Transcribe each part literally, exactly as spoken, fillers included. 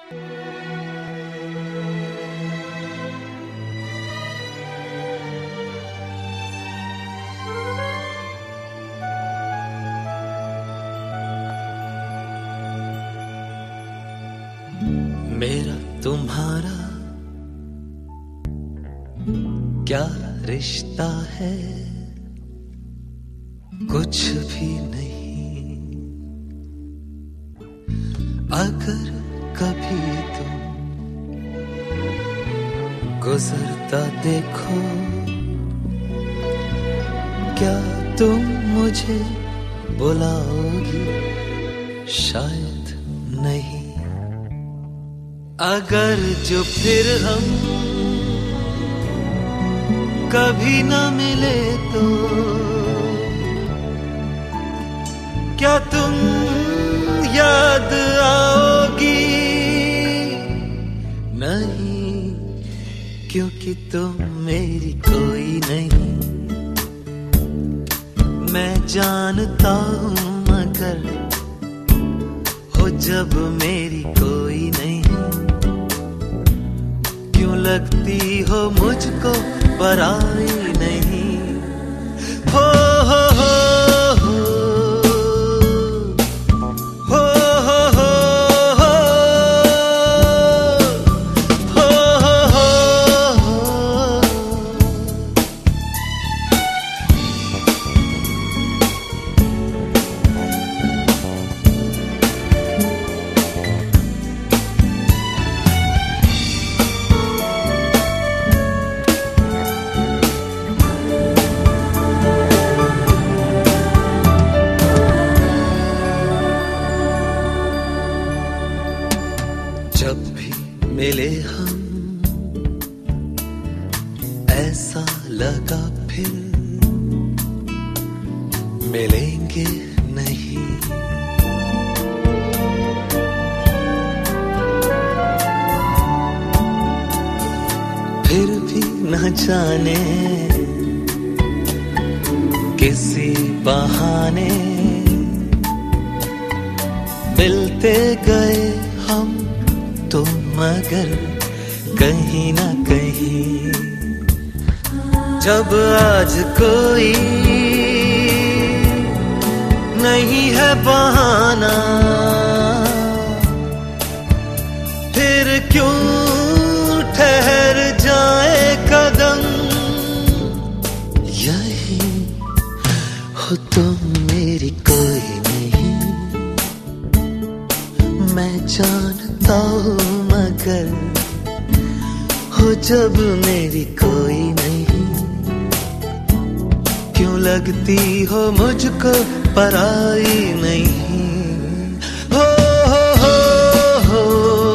मेरा तुम्हारा क्या रिश्ता है, कुछ भी नहीं। अगर कभी तुम गुजरता देखो, क्या तुम मुझे बुलाओगी? शायद नहीं। अगर जो फिर हम कभी न मिले तो क्या तुम याद आओगी? नहीं, क्योंकि तुम मेरी कोई नहीं। मैं जानता हूँ मगर हो जब मेरी कोई नहीं, क्यों लगती हो मुझको पराई नहीं। हो हो हो हो हो हो हो हो हो हो। जब भी मिले हम ऐसा लगा फिर मिलेंगे नहीं। फिर भी न जाने किसी बहाने मिलते गए हम तो, मगर कहीं ना कहीं जब आज कोई नहीं है बहाना, फिर क्यों ठहर जाए कदम। यही हो तुम मेरी कोई नहीं, मैं जानता हूँ मगर हो जब मेरी कोई नहीं, क्यों लगती हो मुझको पराई नहीं। हो हो हो हो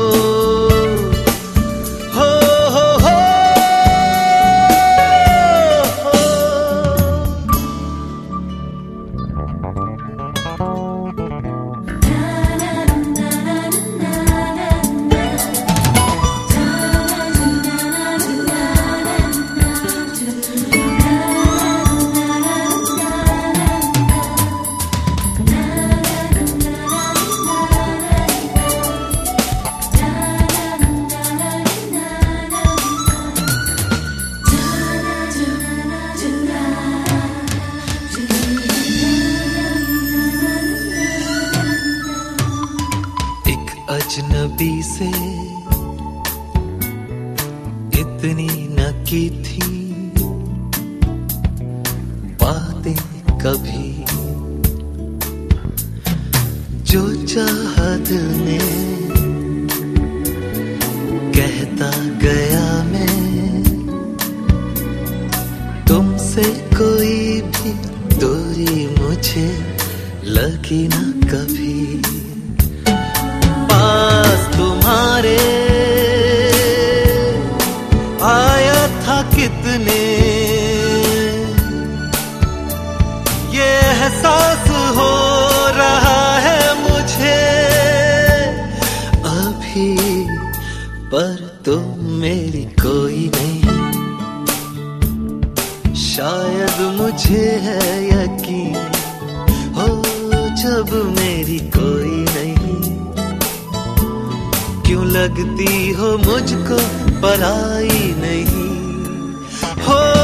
अजनबी से इतनी न की थी बातें कभी, जो चाहा दिल ने कहता गया मैं, तुमसे कोई भी दूरी मुझे लगी न कभी। पास तुम्हारे आया था कितने, ये एहसास हो रहा है मुझे अभी, पर तुम मेरी कोई नहीं। शायद मुझे है यकीन हो जब मेरी कोई नहीं, क्यों लगती हो मुझको पराई नहीं हो।